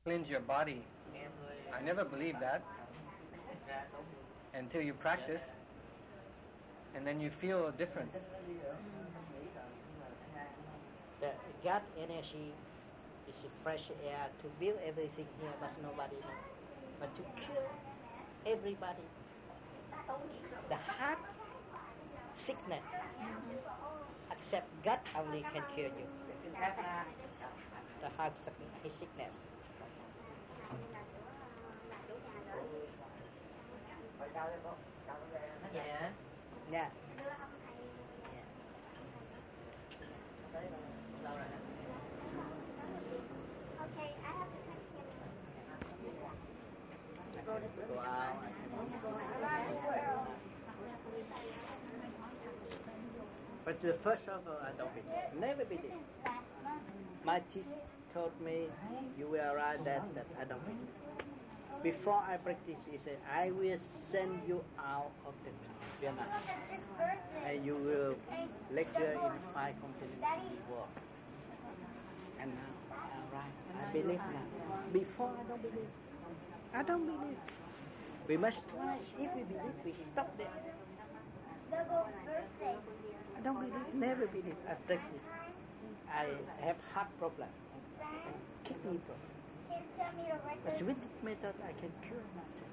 cleanse your body. I never believed that until you practice, and then you feel a difference. The gut energy is fresh air to build everything here, but nobody knows. But to kill everybody, the heart sickness, except gut only can cure you. The heart sickness. Yeah. Yeah. Okay, I have to Go out. But the first of all, I don't believe. Never believe. My teacher told me, you will write that I don't believe. Before I practice, he said, I will send you out of the Vietnam. And you will lecture in 5 continents in the world. And now, I believe now. Before, I don't believe. I don't believe. We must try. If we believe, we stop there. I don't believe, never believe. I practice. I have heart problem, kidney problem. But with this method, I can cure myself.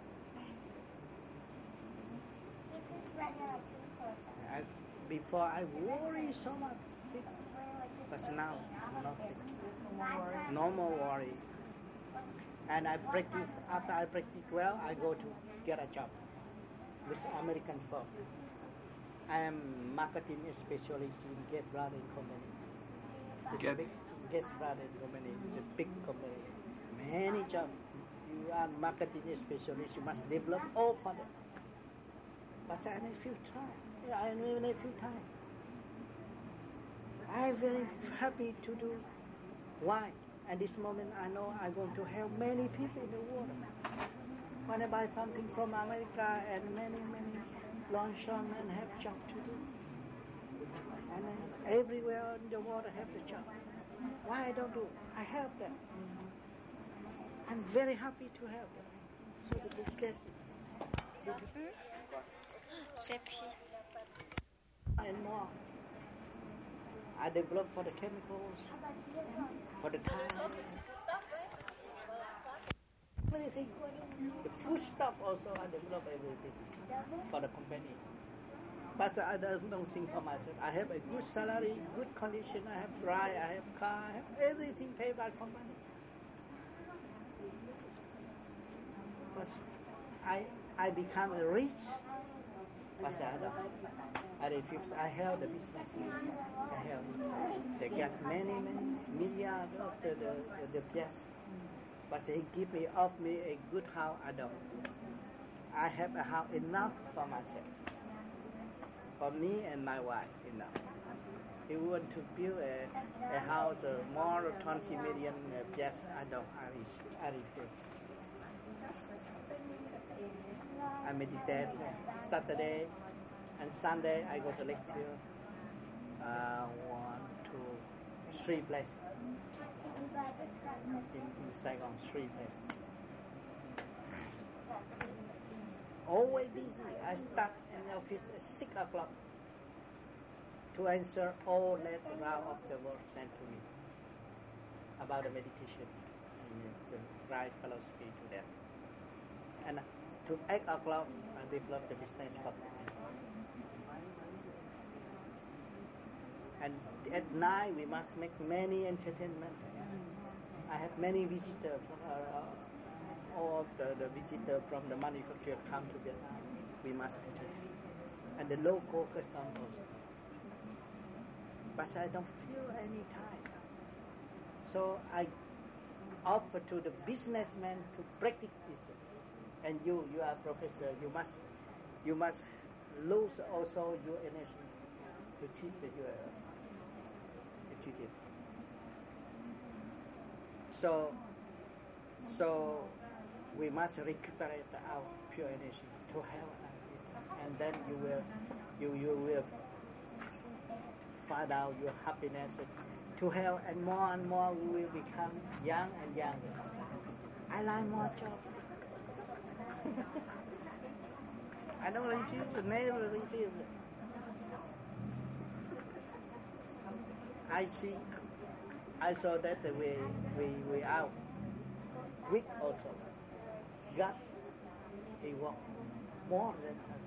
Before I worry so much, but now I'm not sick. No more worry. And I practice. After I practice well, I go to get a job with American firm. I am marketing specialist in Gates Brothers Company. It's a big Gates Brothers Company. It's a big company. Many jobs. You are marketing specialist. You must develop all for them. But I need few time. I need a few time. I am very happy to do. Why? At this moment, I know I'm going to help many people in the world. When I buy something from America and many launch on and have job to do. And everywhere in the world I have the job. Why I don't do? I help them. I'm very happy to help them. So the books get and more. I develop for the chemicals, for the time. Everything. The food stuff also I develop everything for the company. But I don't think for myself. I have a good salary, good condition. I have dry, I have car, I have everything paid by company. But I become rich. But I don't. I refuse. I help the business. I help. They get many millions of the pièces. But he give me, off me a good house. I don't. I have a house enough for myself. For me and my wife, enough. He want to build a house more than 20 million pièces. I don't. I refuse. I meditate Saturday and Sunday. I go to lecture. 1, 2, 3 places. In Saigon, 3 places. Always busy. I start in the office at 6 o'clock to answer all letters around of the world sent to me about the meditation and to write philosophy to them. And to 8 o'clock, I develop the business for them. And at night, we must make many entertainment. I have many visitors. All of the visitors from the manufacturer come to Vietnam. We must entertain. And the local customers also. But I don't feel any time. So I offer to the businessman to practice this. And you are a professor. You must lose also your energy to teach your it. So we must recuperate our pure energy to help, and then you will find out your happiness to help, and more we will become young and younger. I like more job. I don't refuse, never refuse. I saw that we are weak also. God, He wants more than us.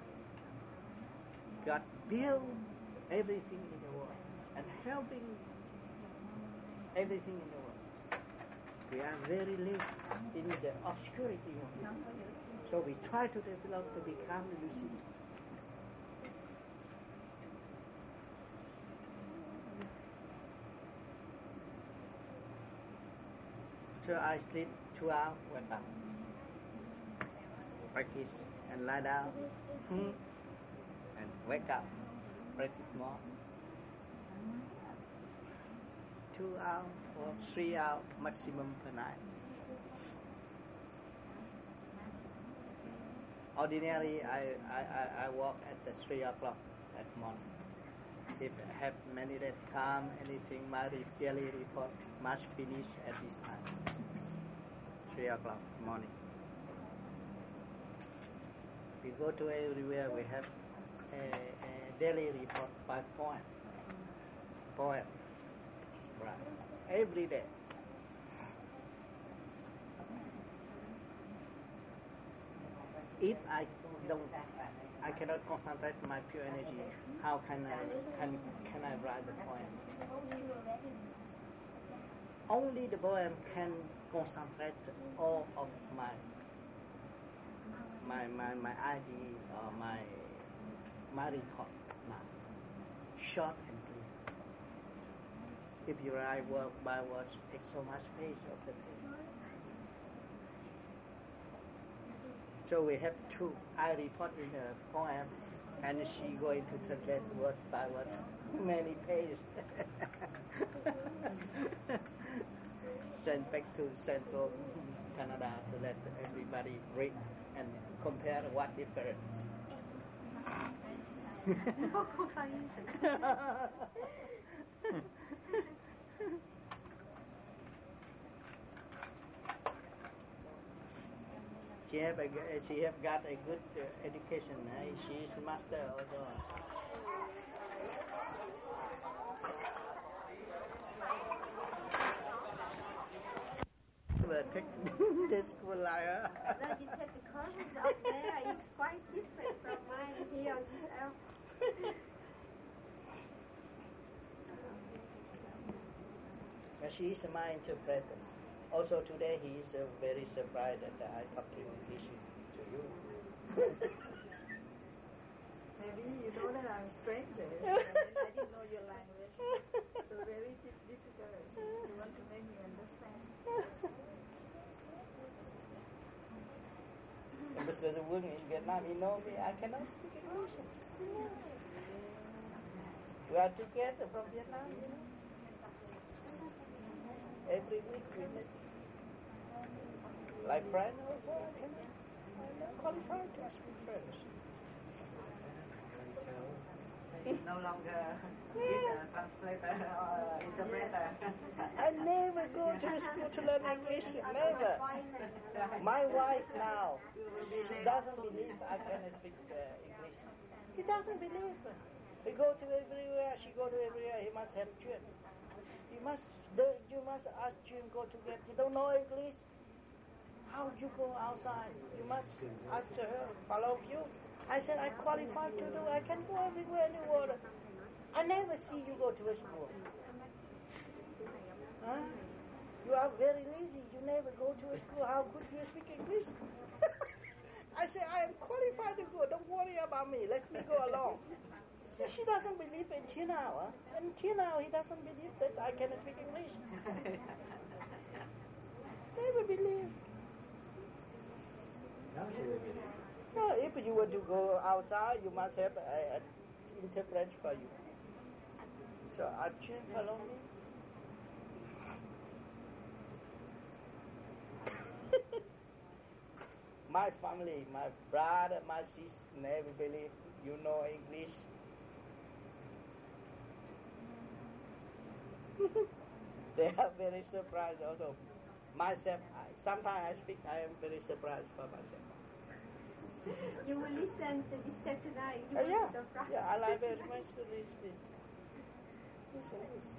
God built everything in the world and helping everything in the world. We are very late in the obscurity of it. So we try to develop to become lucid. So I sleep 2 hours, wake up, practice and lie down, and wake up, practice more. 2 hours or 3 hours maximum per night. Ordinarily, I walk at the 3 o'clock at morning. If I have many that come, anything, my daily report must finish at this time. 3 o'clock morning. We go to everywhere, we have a daily report by poem. Right. Every day. If I cannot concentrate my pure energy, how can I write the poem? Only the poem can concentrate all of my idea or my report now. Short and clear. If you write word by word, it takes so much space of the page. So we have two. I report in a poem, and she going to translate word by word, many pages. Send back to Central Canada to let everybody read and compare what difference. She have got a good education. She is master also. Take the school like No, you take the courses up there. It's quite different from mine here on this earth. She is my interpreter. Also today he is very surprised that I talk to English to you. Maybe you know that I'm a stranger, so I didn't know your language. So very difficult. So you want to make me understand. Mr. Wung in Vietnam, he know me, I cannot speak English. We are together from Vietnam, you know. Every week we meet. Like friends also, I'm not qualified to speak French. No longer need a translator or interpreter. I never go to school to learn English, never. My wife now, she doesn't believe I can speak English. He doesn't believe. He go to everywhere, she go to everywhere, he must have children. You must ask children go to get, you don't know English? How you go outside? You must ask her, follow you. I said, I qualified to do, I can go everywhere in the world. I never see you go to a school. Huh? You are very lazy, you never go to a school, how could you speak English? I said, I am qualified to go, don't worry about me, let me go along. She doesn't believe until now. Until now, he doesn't believe that I can speak English. Never believe. No, if you want to go outside, you must have an interpreter for you. So Arjun follow me. My family, my brother, my sister never believe you know English. They are very surprised also. Myself, I Sometimes I speak, I am very surprised for myself. You will listen to this tape tonight. You will Yeah, be surprised. yeah, I like very much to listen this. Listen this.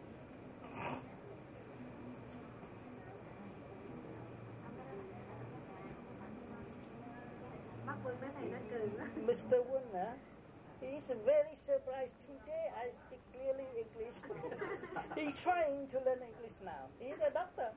Mắt Quân mấy thầy nó cười quá. Mr. Wunna, he is very surprised. Today I speak clearly English. He's trying to learn English now. He's a doctor.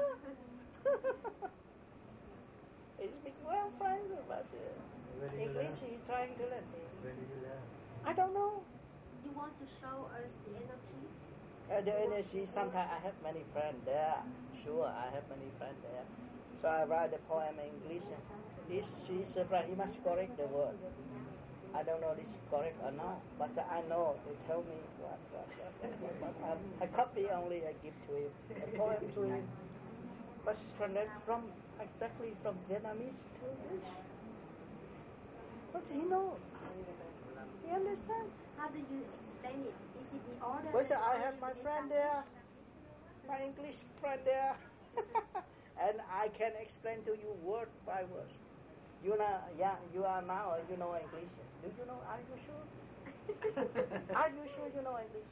He speaks well French, but English he's trying to learn. Where did you learn? I don't know. You want to show us the energy? The energy, sometimes I have many friends there. Sure, I have many friends there. So I write the poem in English. She's surprised. He must correct the word. I don't know this is correct or not, but I know they tell me what. I copy only, I give to him. A poem to him. But from exactly from Vietnamese to English. But he knows. He understands. How do you explain it? Is it the order? Well, I have my friend there, my English friend there, and I can explain to you word by word. You know, yeah, you are now, you know English. Do you know, are you sure? Are you sure you know English?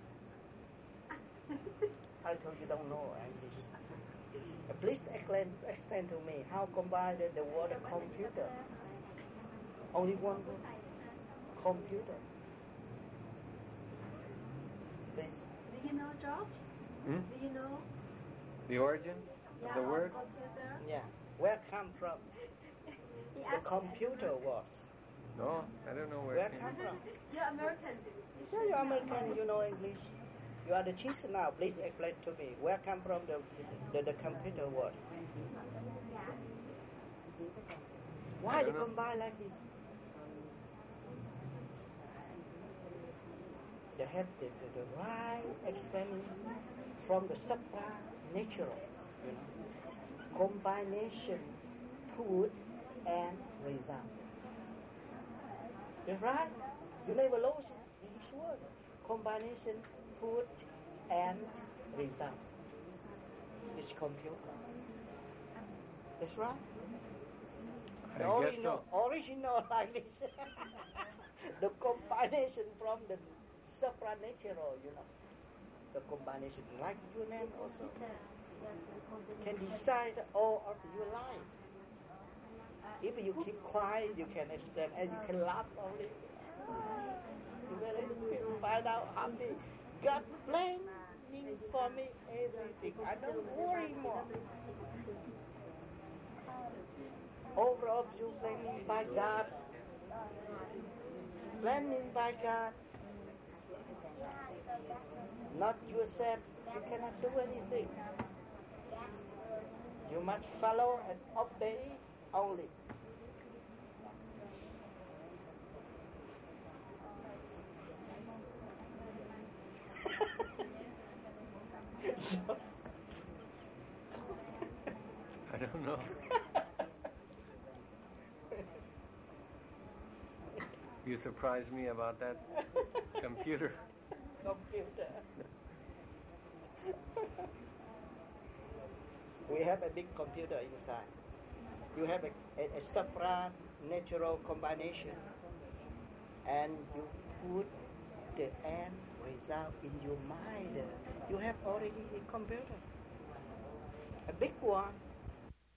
I told you don't know English. Please explain to me how combine the word computer. Only one word. Computer. Please. Do you know, George? Hmm? Do you know? The origin of the word? Computer. Yeah. Where come from? He The asked computer words. No, I don't know where Where it came come from. from? You're American. Yeah, you're American, you know English. You are the teacher now. Please explain to me. Where come from the computer word? Why they combine like this? They have the right explaining from the supernatural, you know. Combination, put and result. That's right. You never lose this word. Combination, put and result. It's computer. That's right. The I guess so. original like this. The combination from the supernatural, you know. The combination, like your name also, can decide all of your life. If you keep quiet, you can explain, and you can laugh only. You find out happy. God planning for me everything. I don't worry more. Over of you planning by God. Planning by God. Not yourself. You cannot do anything. You must follow and obey only. I don't know. You surprised me about that computer. Computer. We have a big computer inside. You have a supernatural combination, and you put the end result in your mind. You have already a computer, a big one.